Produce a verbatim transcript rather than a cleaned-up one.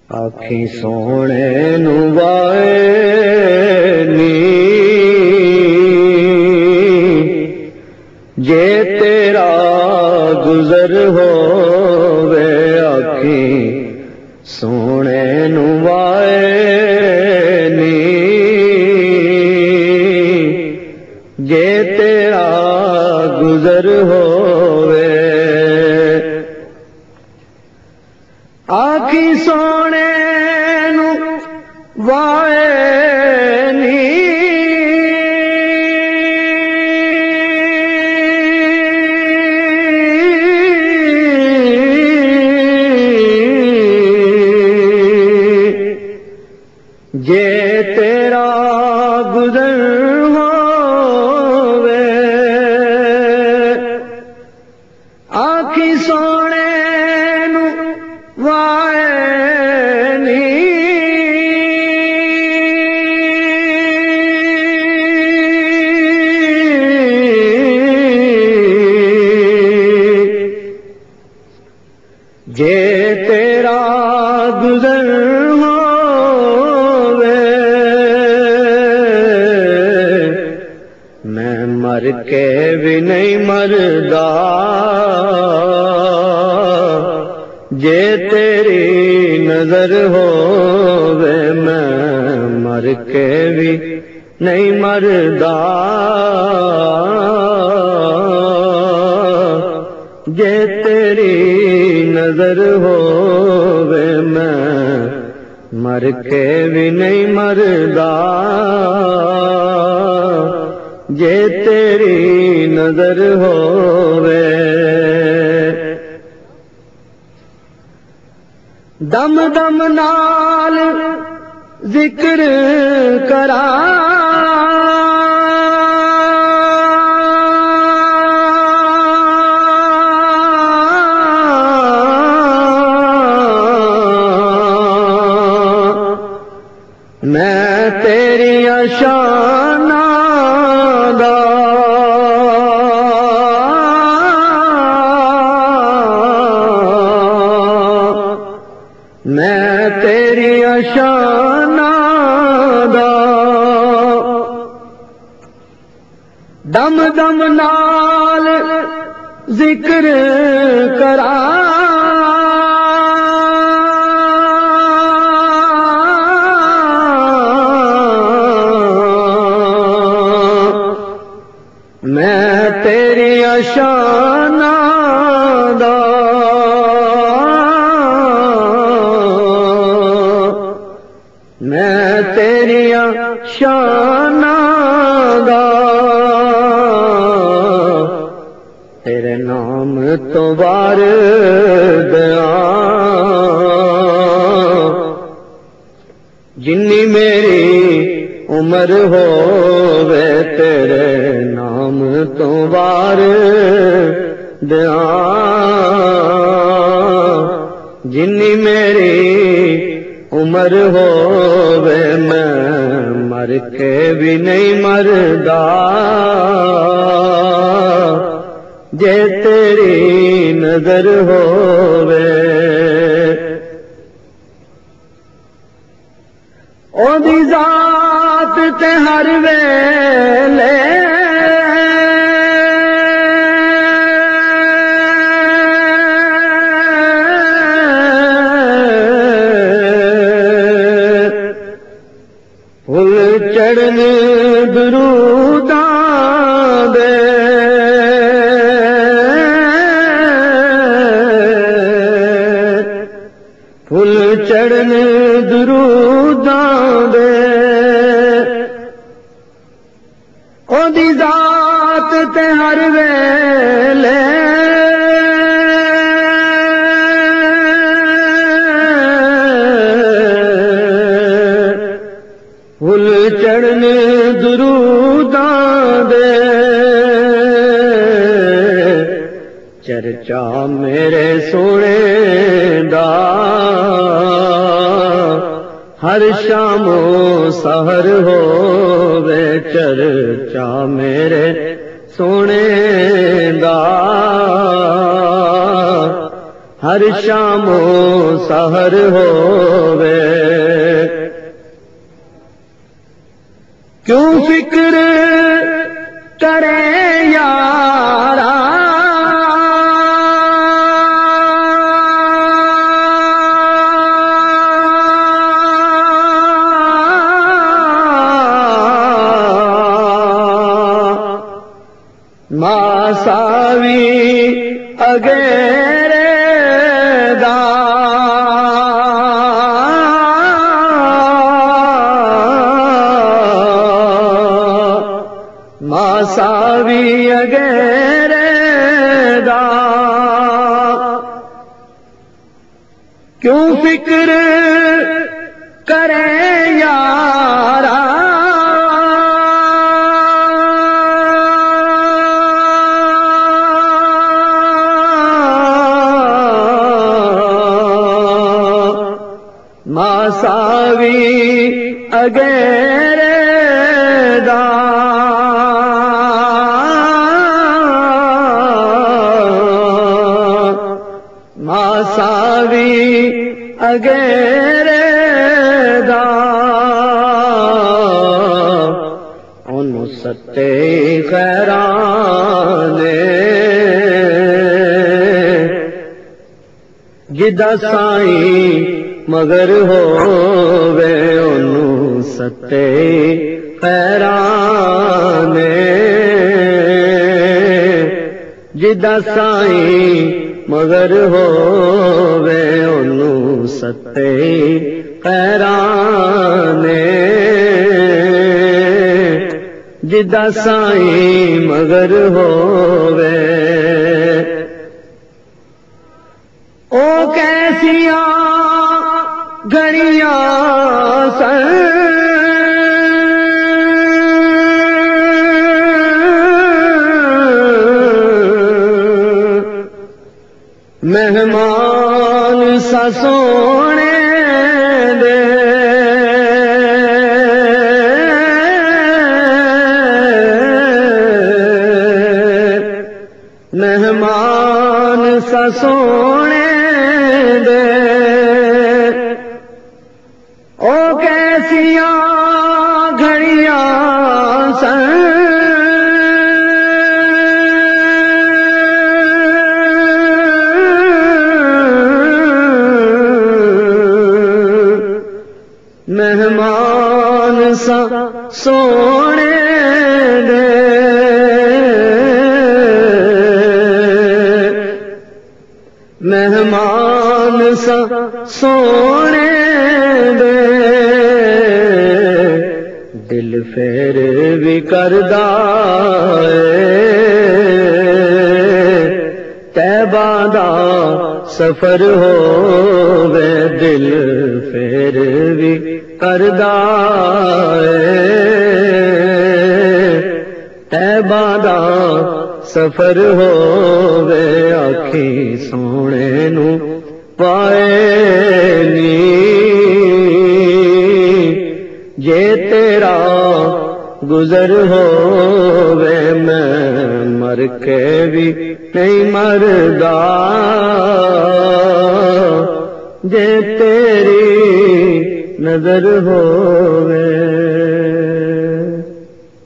آکھی سونے نو وائے نی جے تیرا گزر ہووے آکھی سونے نو وائے نی جے تیرا گزر ہووے آکھی سونے نو وائے نی جے تیرا گزر ہووے آکھی سونے نو وائے نی جے تیرا گزر مر کے بھی نہیں مردا جے تیری نظر ہووے میں مر کے بھی نہیں مردا جے تیری نظر ہووے میں مر کے بھی نہیں مردا جے تیری نظر ہووے دم دم نال ذکر کرا میں تیری شان میں تیری شان دا دم دم نال ذکر کرا میں تیری شان دا میں تیری شان دا تیرے نام تو بار دیا جنی میری عمر ہووے تیرے نام تو بار دیا جنی میری عمر ہووے میں مر کے بھی نہیں مردا جے تیری نظر ہووے او دی ذات تے ہر ویلے پھل چڑھن دروداں دے پھل چڑھن دروداں دے او دی ذات تے ہر ویلے پھل چڑھن دروداں دے چرچا میرے سونے دا ہر شام و سحر ہووے چرچا میرے سونے دا ہر شام و سحر ہووے، کیوں فکر کرے یارا ماساوی اگیر دا ماساوی اگیر دا کیوں فکر کرے یارا ماساوی اگیر دا ماساوی اگیر دا ان ستے خیرانے جدا سائیں مگر ہووے انہوں ستے خیرانے جدا سائیں مگر ہووے انہوں ستے خیرانے جدا سائیں مگر ہووے او کیسیاں گھڑیاں سن مہمان سا سونے دے مہمان سا سونے دے او کیسیاں گھڑیاں سن مہمان سا سونے دے مہمان سا سونے دے دل پھر بھی کردا طیبہ دا سفر ہووے دل پھر بھی کردا طیبہ دا سفر ہووے آکھی سونے نو پائے نی جے تیرا گزر ہووے میں مر کے بھی نہیں مردا جے تیری نظر ہووے